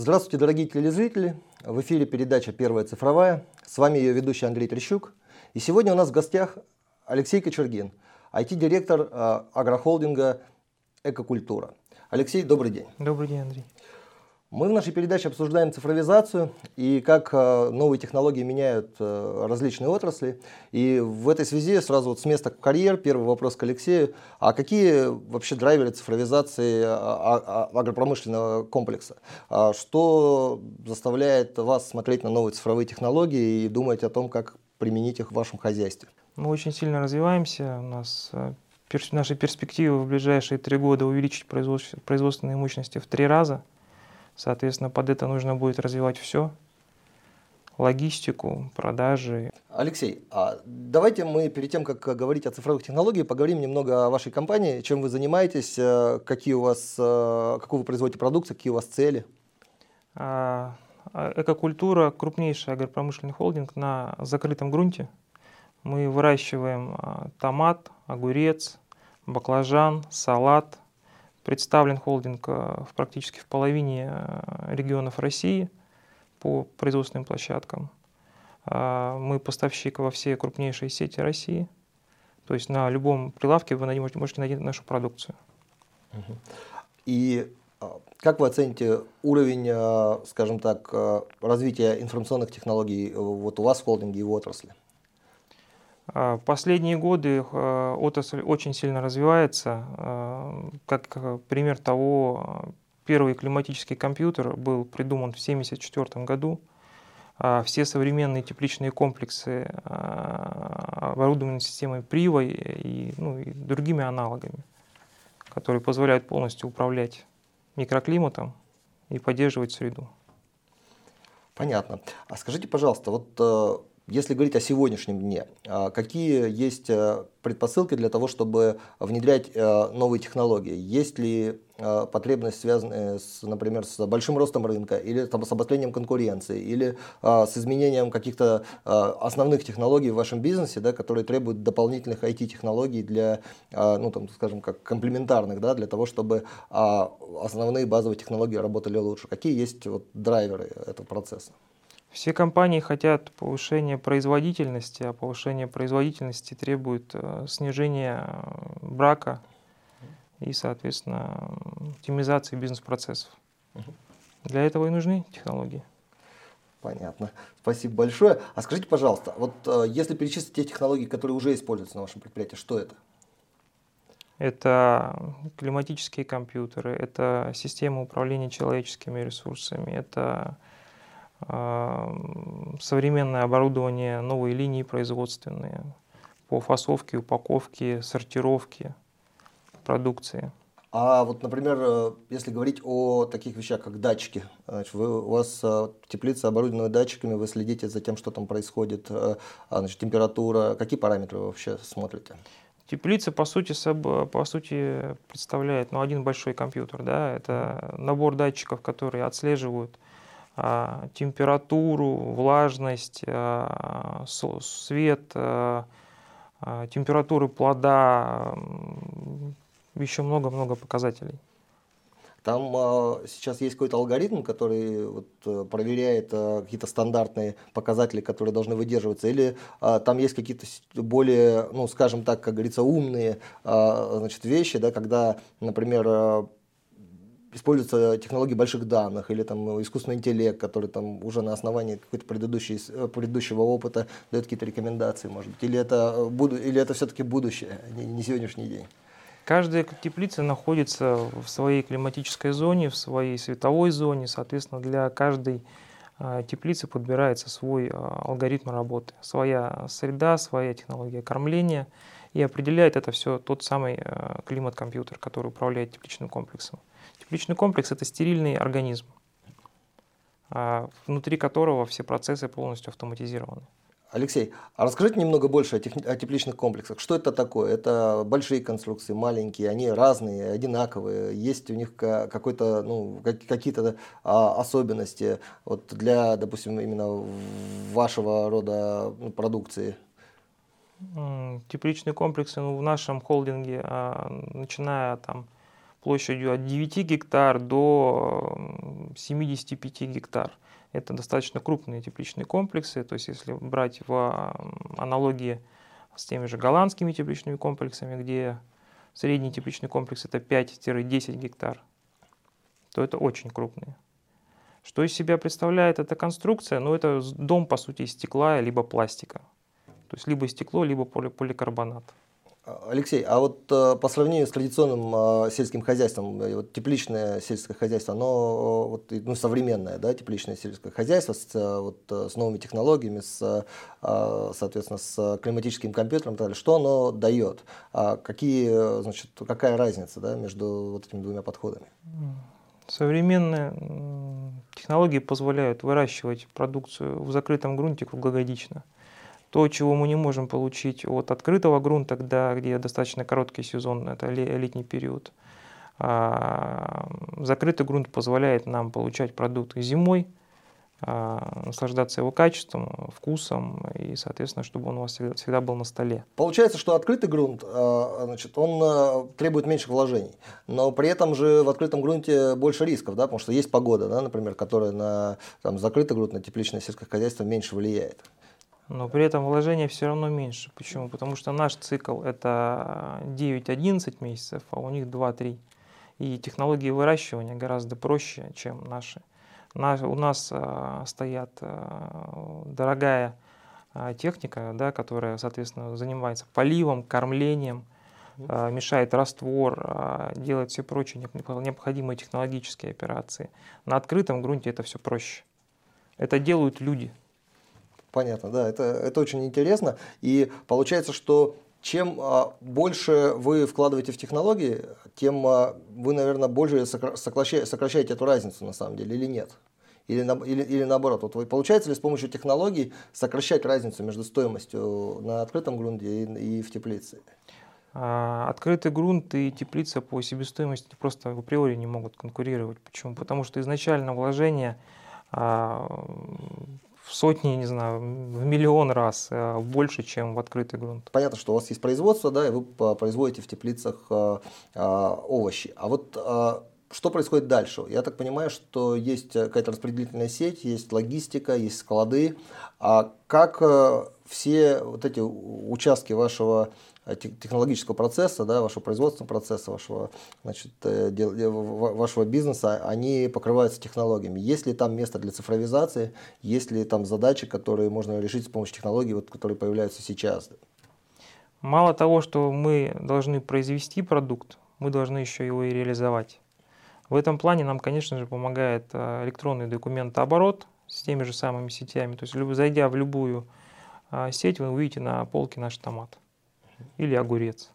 Здравствуйте, дорогие телезрители! В эфире передача «Первая цифровая». С вами ее ведущий Андрей Трещук. И сегодня у нас в гостях Алексей Кочергин, IT-директор агрохолдинга «Экокультура». Алексей, добрый день. Добрый день, Андрей. Мы в нашей передаче обсуждаем цифровизацию и как новые технологии меняют различные отрасли. И в этой связи сразу с места карьер первый вопрос к Алексею. А какие вообще драйверы цифровизации агропромышленного комплекса? Что заставляет вас смотреть на новые цифровые технологии и думать о том, как применить их в вашем хозяйстве? Мы очень сильно развиваемся. У нас наши перспективы в ближайшие 3 года увеличить производственные мощности в 3 раза. Соответственно, под это нужно будет развивать все. Логистику, продажи. Алексей, давайте мы перед тем, как говорить о цифровых технологиях, поговорим немного о вашей компании, чем вы занимаетесь, какую вы производите продукцию, какие у вас цели. Экокультура – крупнейший агропромышленный холдинг на закрытом грунте. Мы выращиваем томат, огурец, баклажан, салат. Представлен холдинг практически в половине регионов России по производственным площадкам. Мы поставщик во все крупнейшие сети России. То есть на любом прилавке вы можете найти нашу продукцию. И как вы оцените уровень, скажем так, развития информационных технологий вот у вас в холдинге и в отрасли? Последние годы отрасль очень сильно развивается. Как пример того, первый климатический компьютер был придуман в 1974 году. Все современные тепличные комплексы оборудованы системой Privo и другими аналогами, которые позволяют полностью управлять микроклиматом и поддерживать среду. Понятно. А скажите, пожалуйста, вот если говорить о сегодняшнем дне, какие есть предпосылки для того, чтобы внедрять новые технологии? Есть ли потребность, связанная, например, с большим ростом рынка, или с обострением конкуренции, или с изменением каких-то основных технологий в вашем бизнесе, да, которые требуют дополнительных IT-технологий для, скажем, как комплементарных, да, для того, чтобы основные базовые технологии работали лучше? Какие есть драйверы этого процесса? Все компании хотят повышения производительности, а повышение производительности требует снижения брака и, соответственно, оптимизации бизнес-процессов. Для этого и нужны технологии. Понятно. Спасибо большое. А скажите, пожалуйста, если перечислить те технологии, которые уже используются на вашем предприятии, что это? Это климатические компьютеры, это система управления человеческими ресурсами, это современное оборудование, новые линии производственные по фасовке, упаковке, сортировке продукции. А например, если говорить о таких вещах, как датчики, у вас теплица оборудована датчиками, вы следите за тем, что там происходит, температура, какие параметры вы вообще смотрите? Теплица, по сути, представляет один большой компьютер. Да? Это набор датчиков, которые отслеживают температуру, влажность, свет, температуры плода, еще много-много показателей. Там сейчас есть какой-то алгоритм, который проверяет какие-то стандартные показатели, которые должны выдерживаться, или там есть какие-то более, скажем так, как говорится, умные вещи, да, когда, например, используются технологии больших данных или искусственный интеллект, который уже на основании какого-то предыдущего опыта дает какие-то рекомендации, может быть, или это все-таки будущее, не сегодняшний день? Каждая теплица находится в своей климатической зоне, в своей световой зоне, соответственно, для каждой теплицы подбирается свой алгоритм работы, своя среда, своя технология кормления, и определяет это все тот самый климат-компьютер, который управляет тепличным комплексом. Тепличный комплекс – это стерильный организм, внутри которого все процессы полностью автоматизированы. Алексей, а расскажите немного больше о тепличных комплексах. Что это такое? Это большие конструкции, маленькие, они разные, одинаковые. Есть у них какие-то особенности для, допустим, именно вашего рода продукции? Тепличные комплексы в нашем холдинге, начиная площадью от 9 гектар до 75 гектар. Это достаточно крупные тепличные комплексы, то есть если брать в аналогии с теми же голландскими тепличными комплексами, где средний тепличный комплекс это 5-10 гектар, то это очень крупные. Что из себя представляет эта конструкция? Ну, это дом, по сути, из стекла либо пластика. То есть либо стекло, либо поликарбонат. Алексей, а вот по сравнению с традиционным сельским хозяйством, вот тепличное сельское хозяйство, оно вот, ну, современное, да, тепличное сельское хозяйство с новыми технологиями, соответственно, с климатическим компьютером и так далее, что оно дает? Какая разница, да, между вот этими двумя подходами? Современные технологии позволяют выращивать продукцию в закрытом грунте круглогодично. То, чего мы не можем получить от открытого грунта, где достаточно короткий сезон, это летний период. Закрытый грунт позволяет нам получать продукты зимой, наслаждаться его качеством, вкусом и, соответственно, чтобы он у вас всегда был на столе. Получается, что открытый грунт, он требует меньших вложений, но при этом же в открытом грунте больше рисков, да, потому что есть погода, да, например, которая на закрытый грунт, на тепличное сельское хозяйство меньше влияет. Но при этом вложения все равно меньше. Почему? Потому что наш цикл это 9-11 месяцев, а у них 2-3. И технологии выращивания гораздо проще, чем наши. У нас стоят дорогая техника, да, которая, соответственно, занимается поливом, кормлением, мешает раствор, делает все прочие необходимые технологические операции. На открытом грунте это все проще. Это делают люди. Понятно, да, это очень интересно. И получается, что чем больше вы вкладываете в технологии, тем вы, наверное, больше сокращаете эту разницу на самом деле, или нет? Или наоборот, вот получается ли с помощью технологий сокращать разницу между стоимостью на открытом грунте и в теплице? Открытый грунт и теплица по себестоимости просто априори не могут конкурировать. Почему? Потому что изначально вложение в сотни, не знаю, в миллион раз больше, чем в открытый грунт. Понятно, что у вас есть производство, да, и вы производите в теплицах овощи. А вот что происходит дальше? Я так понимаю, что есть какая-то распределительная сеть, есть логистика, есть склады. А как все вот эти участки вашего технологического процесса, да, вашего производственного процесса, вашего бизнеса, они покрываются технологиями? Есть ли там место для цифровизации? Есть ли там задачи, которые можно решить с помощью технологий, вот, которые появляются сейчас? Мало того, что мы должны произвести продукт, мы должны еще его и реализовать. В этом плане нам, конечно же, помогает электронный документооборот с теми же самыми сетями. То есть, зайдя в любую сеть, вы увидите на полке наш томат или огурец.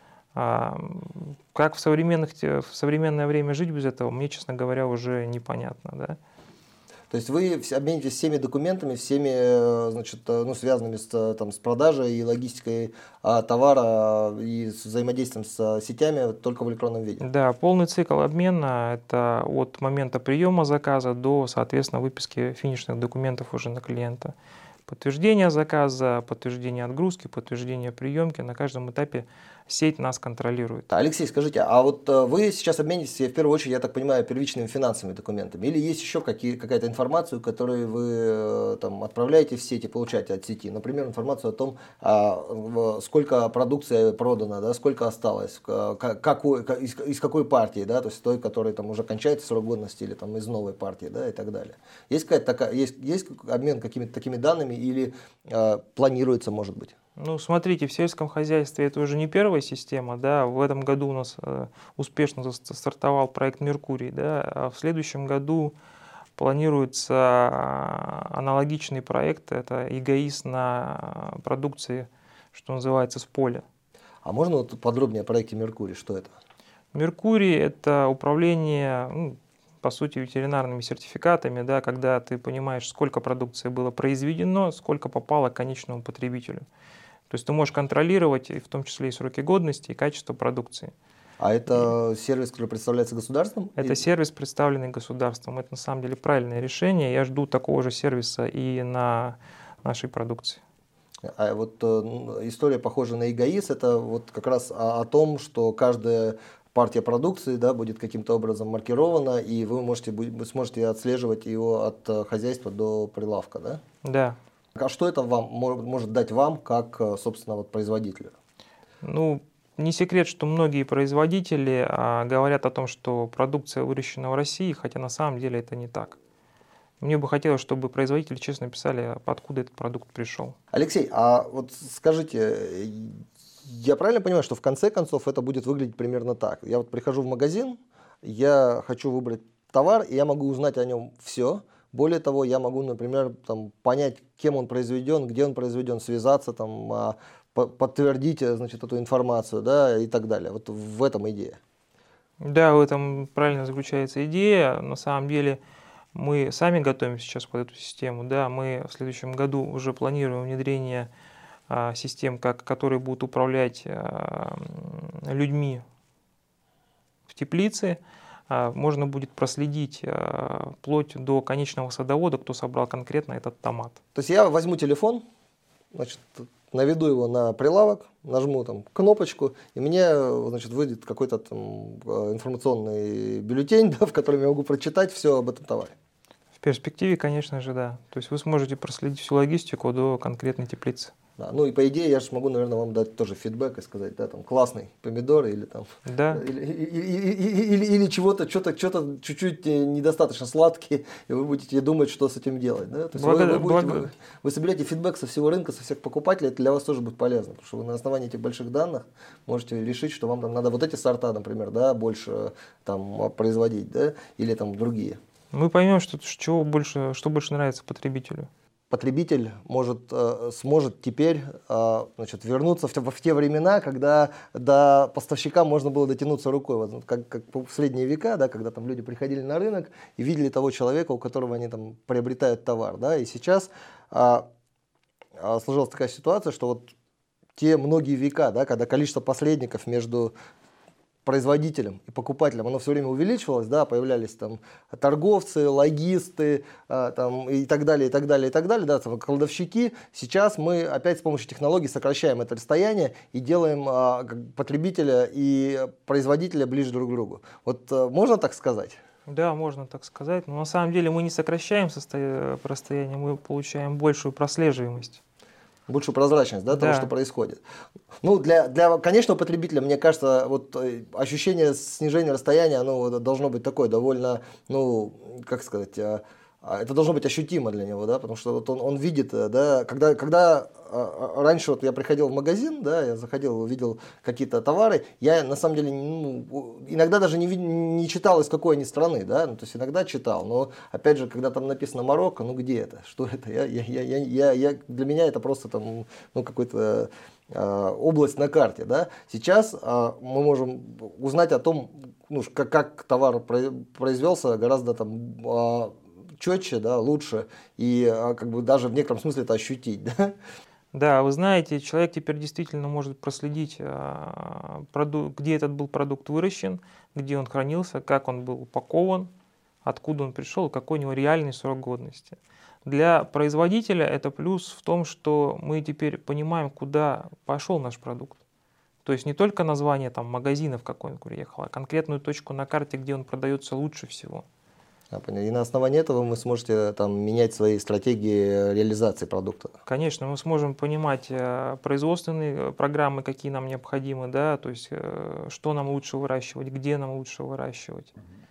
Как в современное время жить без этого, мне, честно говоря, уже непонятно. Да? То есть вы обменитесь всеми документами, всеми, связанными с продажей и логистикой товара и с взаимодействием с сетями только в электронном виде? Да, полный цикл обмена – это от момента приема заказа до, соответственно, выписки финишных документов уже на клиента. Подтверждение заказа, подтверждение отгрузки, подтверждение приемки. На каждом этапе сеть нас контролирует. Алексей, скажите, а вот вы сейчас обменитесь, в первую очередь, я так понимаю, первичными финансовыми документами? Или есть еще какая-то информация, которую вы отправляете в сеть и получаете от сети? Например, информацию о том, сколько продукции продано, да, сколько осталось, из какой партии, да, то есть той, которая уже кончается срок годности, или из новой партии, да, и так далее. Есть обмен какими-то такими данными или планируется, может быть? Ну, смотрите, в сельском хозяйстве это уже не первая система, да, в этом году у нас успешно стартовал проект «Меркурий», да, а в следующем году планируется аналогичный проект, это эгоист на продукции, что называется, с поля. А можно подробнее о проекте «Меркурий», что это? «Меркурий» — это управление, по сути, ветеринарными сертификатами, да, когда ты понимаешь, сколько продукции было произведено, сколько попало к конечному потребителю. То есть ты можешь контролировать, в том числе и сроки годности, и качество продукции. А это сервис, который представляется государством? Это сервис, представленный государством. Это на самом деле правильное решение. Я жду такого же сервиса и на нашей продукции. А вот история, похожая на эгоист, это вот как раз о том, что каждое партия продукции, да, будет каким-то образом маркирована, и вы сможете отслеживать его от хозяйства до прилавка, да? Да. А что это вам может дать вам, как, собственно, вот производителю? Ну, не секрет, что многие производители говорят о том, что продукция выращена в России, хотя на самом деле это не так. Мне бы хотелось, чтобы производители честно писали, откуда этот продукт пришел. Алексей, а вот скажите, я правильно понимаю, что в конце концов это будет выглядеть примерно так? Я вот прихожу в магазин, я хочу выбрать товар, и я могу узнать о нем все. Более того, я могу, например, там, понять, кем он произведен, где он произведен, связаться, там, подтвердить, значит, эту информацию, да, и так далее. Вот в этом идея. Да, в этом правильно заключается идея. На самом деле мы сами готовим сейчас под эту систему. Да, мы в следующем году уже планируем внедрение систем, которые будут управлять людьми в теплице. Можно будет проследить вплоть до конечного садовода, кто собрал конкретно этот томат. То есть я возьму телефон, значит, наведу его на прилавок, нажму там кнопочку, и мне, значит, выйдет какой-то там информационный бюллетень, да, в котором я могу прочитать все об этом товаре. В перспективе, конечно же, да. То есть вы сможете проследить всю логистику до конкретной теплицы. Да, ну и по идее я же могу, наверное, вам дать тоже фидбэк и сказать, да, там классный помидор или там Да. или чего-то чуть-чуть недостаточно сладкие, и вы будете думать, что с этим делать. Да? То есть вы соберете фидбэк со всего рынка, со всех покупателей, это для вас тоже будет полезно, потому что вы на основании этих больших данных можете решить, что вам там надо вот эти сорта, например, да, больше там производить, да, или там другие. Мы поймем, что больше нравится потребителю. Потребитель сможет теперь, значит, вернуться в те времена, когда до поставщика можно было дотянуться рукой. Вот, как в средние века, да, когда там люди приходили на рынок и видели того человека, у которого они там приобретают товар. Да, и сейчас сложилась такая ситуация, что вот те многие века, да, когда количество посредников между производителем и покупателем, оно все время увеличивалось, да, появлялись там торговцы, логисты, там, и так далее, и так далее, и так далее, да, там, кладовщики. Сейчас мы опять с помощью технологий сокращаем это расстояние и делаем потребителя и производителя ближе друг к другу. Вот можно так сказать? Да, можно так сказать, но на самом деле мы не сокращаем расстояние, мы получаем большую прослеживаемость. Большую прозрачность, да, того, что происходит. Ну, для конечного потребителя, мне кажется, вот ощущение снижения расстояния, оно должно быть такое довольно, ну, как сказать, это должно быть ощутимо для него, да, потому что вот он видит, да, когда раньше вот я приходил в магазин, да, я заходил, видел какие-то товары, я на самом деле, ну, иногда даже не читал, из какой они страны, да, ну, то есть иногда читал, но опять же, когда там написано Марокко, ну где это, что это, для меня это просто там, ну, какой-то область на карте, да. Сейчас мы можем узнать о том, ну, как товар произвелся гораздо там четче, да, лучше, и как бы даже в некотором смысле это ощутить, да? Да, вы знаете, человек теперь действительно может проследить, где этот был продукт выращен, где он хранился, как он был упакован, откуда он пришел, какой у него реальный срок годности. Для производителя это плюс в том, что мы теперь понимаем, куда пошел наш продукт. То есть не только название там, магазина, в какой он приехал, а конкретную точку на карте, где он продается лучше всего. И на основании этого вы сможете там менять свои стратегии реализации продукта. Конечно, мы сможем понимать производственные программы, какие нам необходимы, да, то есть что нам лучше выращивать, где нам лучше выращивать.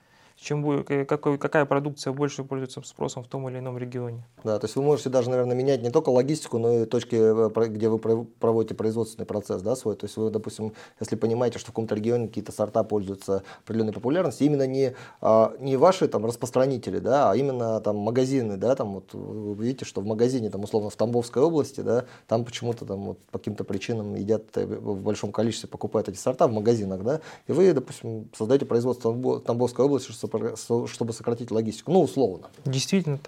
Какая продукция больше пользуется спросом в том или ином регионе. Да, то есть вы можете даже, наверное, менять не только логистику, но и точки, где вы проводите производственный процесс, да, свой. То есть вы, допустим, если понимаете, что в каком-то регионе какие-то сорта пользуются определенной популярностью, именно не ваши там распространители, да, а именно там магазины, да, там вот вы видите, что в магазине, там условно в Тамбовской области, да, там почему-то там вот по каким-то причинам едят в большом количестве, покупают эти сорта в магазинах, да, и вы, допустим, создаете производство в Тамбовской области, чтобы сократить логистику, ну, условно. Действительно так.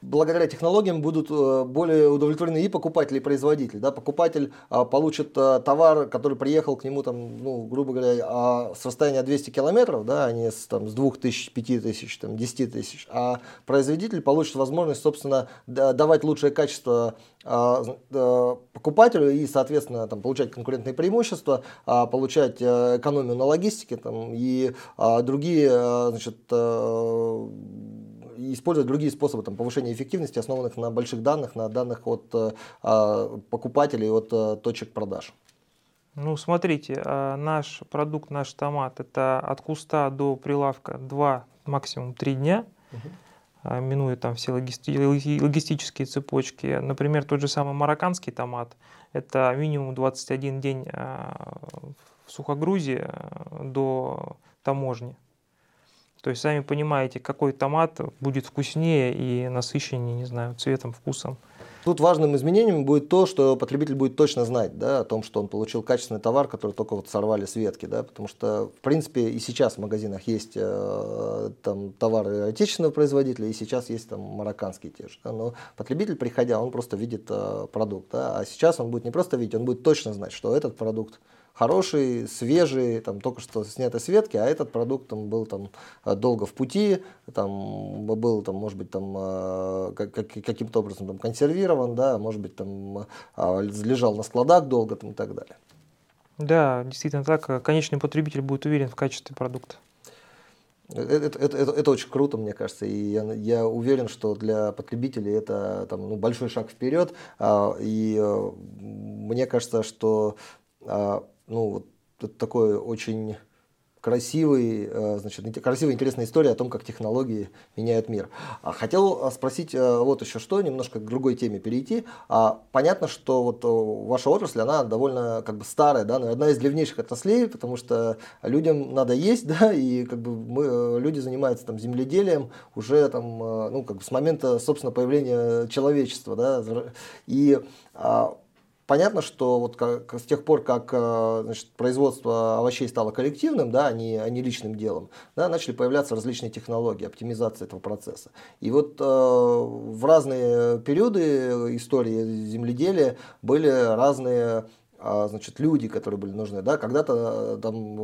благодаря технологиям будут более удовлетворены и покупатели, и производители. Да? Покупатель получит товар, который приехал к нему, там, ну, грубо говоря, с расстояния 200 километров, да, а не с 2000, 5000, 10 тысяч. А производитель получит возможность, собственно, давать лучшее качество покупателю и, соответственно, там, получать конкурентные преимущества, получать экономию на логистике там, и другие, значит, использовать другие способы там, повышения эффективности, основанных на больших данных, на данных от покупателей, от точек продаж. Ну, смотрите, наш продукт, наш томат, это от куста до прилавка 2, максимум 3 дня, минуя там все логистические цепочки. Например, тот же самый марокканский томат, это минимум 21 день в сухогрузе до таможни. То есть, сами понимаете, какой томат будет вкуснее и насыщеннее, не знаю, цветом, вкусом. Тут важным изменением будет то, что потребитель будет точно знать, да, о том, что он получил качественный товар, который только вот сорвали с ветки, да, потому что, в принципе, и сейчас в магазинах есть там товары отечественного производителя, и сейчас есть там марокканские те же, да, но потребитель, приходя, он просто видит продукт, да, а сейчас он будет не просто видеть, он будет точно знать, что этот продукт хороший, свежий, там, только что снятый с ветки, а этот продукт там, был там, долго в пути, там, был, там, может быть, там, каким-то образом там, консервирован, да, может быть, там, лежал на складах долго там, и так далее. Да, действительно так. Конечный потребитель будет уверен в качестве продукта. Это очень круто, мне кажется, и я уверен, что для потребителей это там, ну, большой шаг вперед, и мне кажется, что ну, вот это такой очень красивая, интересная история о том, как технологии меняют мир. Хотел спросить вот еще что, немножко к другой теме перейти. Понятно, что вот ваша отрасль, она довольно как бы старая, да, но одна из древнейших отраслей, потому что людям надо есть, да, и как бы люди занимаются там земледелием уже там, ну, как бы с момента, собственно, появления человечества, да, и понятно, что вот с тех пор, как значит, производство овощей стало коллективным, да, а не личным делом, да, начали появляться различные технологии оптимизации этого процесса. И вот в разные периоды истории земледелия были разные значит, люди, которые были нужны. Да? Когда-то там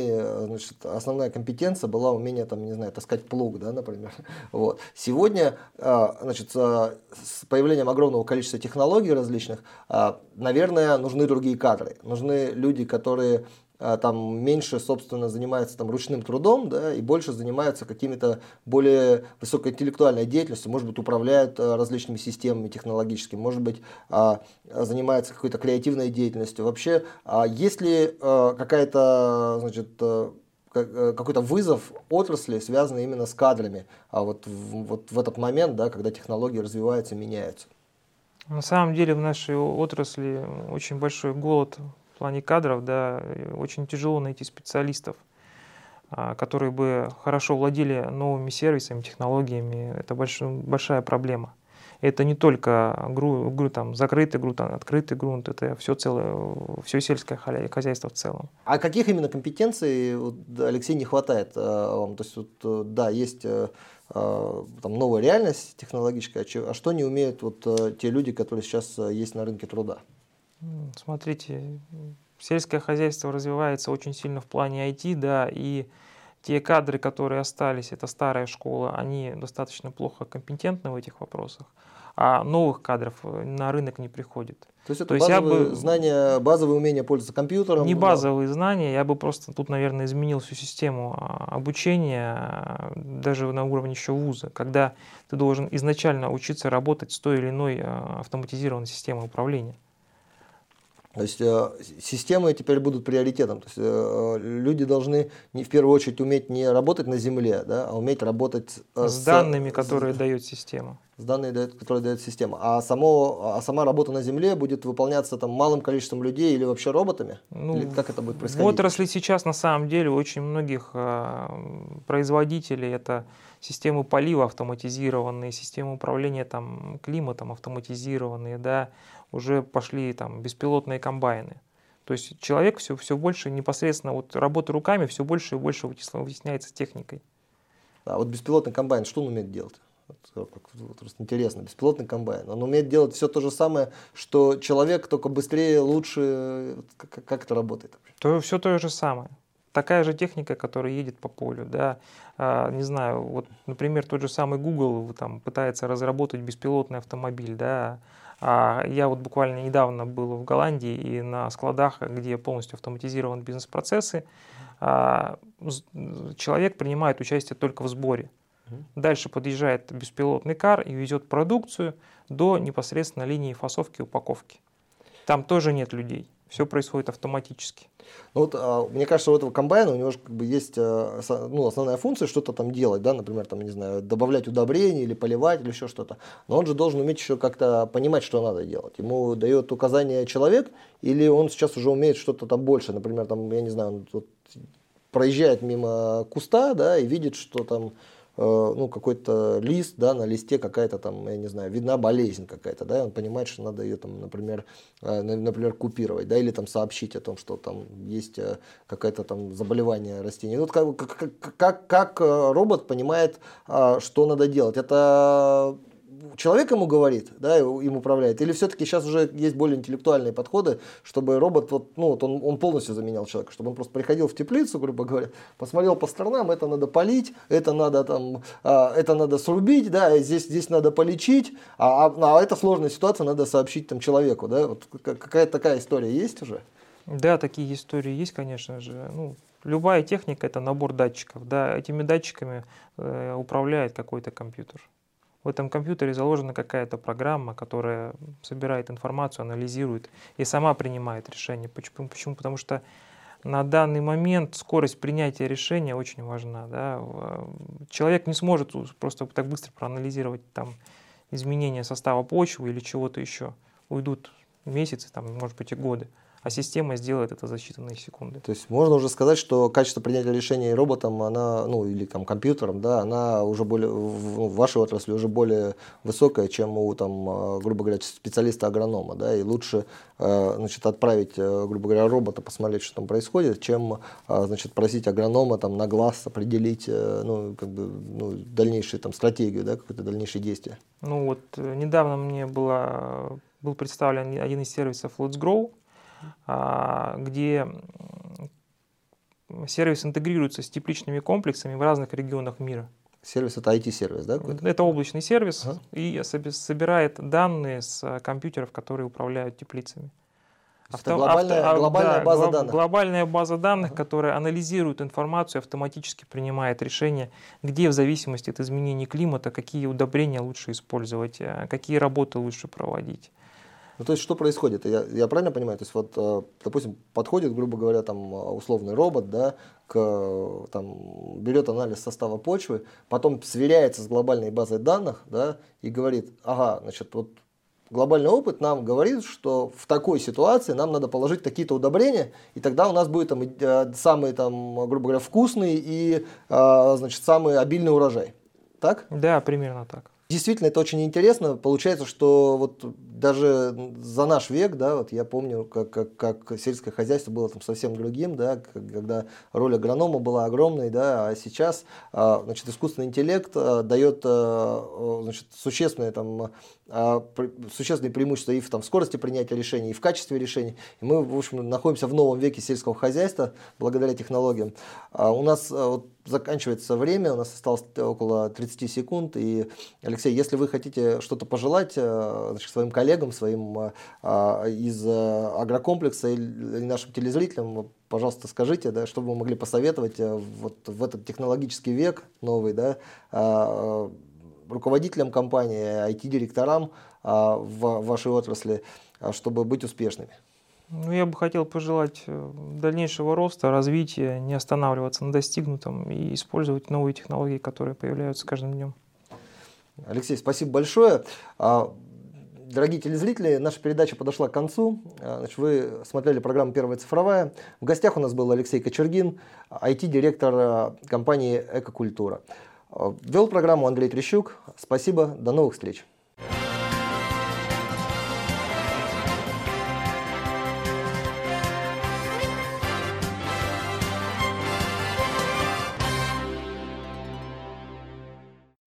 основная компетенция была умение там, не знаю, таскать плуг, да, например. Вот. Сегодня значит, с появлением огромного количества технологий различных, наверное, нужны другие кадры. Нужны люди, которые там меньше, собственно, занимаются там ручным трудом, да, и больше занимаются какими-то более высокоинтеллектуальной деятельностью, может быть, управляют различными системами технологическими, может быть, занимаются какой-то креативной деятельностью. Вообще, есть ли какая-то, значит, какой-то вызов отрасли, связанный именно с кадрами, вот в этот момент, да, когда технологии развиваются, меняются? На самом деле в нашей отрасли очень большой голод в плане кадров, да, очень тяжело найти специалистов, которые бы хорошо владели новыми сервисами, технологиями. Это большая проблема. Это не только там, закрытый грунт, открытый грунт, это все сельское хозяйство в целом. А каких именно компетенций, Алексей, не хватает вам? То есть, вот, да, есть там, новая реальность технологическая, а что не умеют вот, те люди, которые сейчас есть на рынке труда? Смотрите, сельское хозяйство развивается очень сильно в плане IT, да, и те кадры, которые остались, это старая школа, они достаточно плохо компетентны в этих вопросах, а новых кадров на рынок не приходит. То есть это базовые знания, базовые умения пользоваться компьютером? Не базовые знания, я бы просто тут, наверное, изменил всю систему обучения, даже на уровне еще вуза, когда ты должен изначально учиться работать с той или иной автоматизированной системой управления. То есть системы теперь будут приоритетом. То есть люди должны в первую очередь уметь не работать на земле, да, а уметь работать с данными, которые дает система. С данными, которые дает система. А сама работа на земле будет выполняться там, малым количеством людей или вообще роботами? Ну, или как это будет происходить? В отрасли сейчас на самом деле очень многих производителей это системы полива автоматизированные, системы управления там, климатом автоматизированные, да, уже пошли там беспилотные комбайны. То есть человек все больше непосредственно вот работа руками все больше и больше вытесняется техникой. А вот беспилотный комбайн, что он умеет делать? Просто интересно, беспилотный комбайн. Он умеет делать все то же самое, что человек, только быстрее, лучше. Как это работает? Все то же самое. Такая же техника, которая едет по полю, да. Не знаю, вот, например, тот же самый Google там пытается разработать беспилотный автомобиль, да. Я вот буквально недавно был в Голландии, и на складах, где полностью автоматизированы бизнес-процессы, человек принимает участие только в сборе. Дальше подъезжает беспилотный кар и везет продукцию до непосредственно линии фасовки и упаковки. Там тоже нет людей. Все происходит автоматически. Ну вот, мне кажется, у этого комбайна у него же как бы есть основная функция что-то там делать, да, например, там, не знаю, добавлять удобрения или поливать или еще что-то. Но он же должен уметь еще как-то понимать, что надо делать. Ему дает указания человек, или он сейчас уже умеет что-то там больше, например, там, я не знаю, он вот проезжает мимо куста, да, и видит, что там какой-то лист, да, на листе какая-то там, я не знаю, видна болезнь какая-то, да, и он понимает, что надо ее там, например, купировать, да, или там сообщить о том, что там есть какое-то там заболевание растений. Вот как робот понимает, что надо делать? Это человек ему говорит, да, им управляет, или все-таки сейчас уже есть более интеллектуальные подходы, чтобы робот, он полностью заменял человека, чтобы он просто приходил в теплицу, грубо говоря, посмотрел по сторонам, это надо полить, это надо срубить, да, здесь надо полечить, а это сложная ситуация, надо сообщить там человеку, да, вот какая-то такая история есть уже? Да, такие истории есть, конечно же. Любая техника — это набор датчиков, да, этими датчиками управляет какой-то компьютер. В этом компьютере заложена какая-то программа, которая собирает информацию, анализирует и сама принимает решение. Почему? Потому что на данный момент скорость принятия решения очень важна. Да? Человек не сможет просто так быстро проанализировать там, изменения состава почвы или чего-то еще. Уйдут месяцы, там, может быть, и годы. А система сделает это за считанные секунды. То есть можно уже сказать, что качество принятия решений роботом, она, или там, компьютером, да, она уже более, в вашей отрасли уже более высокая, чем у, там, грубо говоря, специалиста-агронома, да, и лучше, отправить, грубо говоря, робота посмотреть, что там происходит, чем, просить агронома там на глаз определить, дальнейшую там стратегию, да, какое-то дальнейшее действие. Недавно мне был представлен один из сервисов Let's Grow, где сервис интегрируется с тепличными комплексами в разных регионах мира. Сервис — это IT-сервис, да? Это облачный сервис, и собирает данные с компьютеров, которые управляют теплицами. Это глобальная база данных. Глобальная база данных, которая анализирует информацию, автоматически принимает решение, где в зависимости от изменений климата, какие удобрения лучше использовать, какие работы лучше проводить. То есть что происходит? Я правильно понимаю? То есть допустим, подходит, грубо говоря, там условный робот, да, берет анализ состава почвы, потом сверяется с глобальной базой данных, да, и говорит, глобальный опыт нам говорит, что в такой ситуации нам надо положить какие-то удобрения, и тогда у нас будет самый, грубо говоря, вкусный и самый обильный урожай. Так? Да, примерно так. Действительно, это очень интересно. Получается, что даже за наш век, да, я помню, как сельское хозяйство было там совсем другим, да, когда роль агронома была огромной, да, а сейчас искусственный интеллект дает существенные преимущества и в скорости принятия решений, и в качестве решений. И мы, в общем, находимся в новом веке сельского хозяйства благодаря технологиям. У нас заканчивается время, у нас осталось около 30 секунд. И, Алексей, если вы хотите что-то пожелать своим коллегам, своим из агрокомплекса или нашим телезрителям, пожалуйста, скажите, да, что вы могли посоветовать в этот технологический век новый, да, руководителям компании, IT-директорам в вашей отрасли, чтобы быть успешными? Я бы хотел пожелать дальнейшего роста, развития, не останавливаться на достигнутом и использовать новые технологии, которые появляются с каждым днем. Алексей, спасибо большое. Дорогие телезрители, наша передача подошла к концу. Вы смотрели программу «Первая цифровая». В гостях у нас был Алексей Кочергин, IT-директор компании «Экокультура». Вел программу Андрей Трещук. Спасибо, до новых встреч.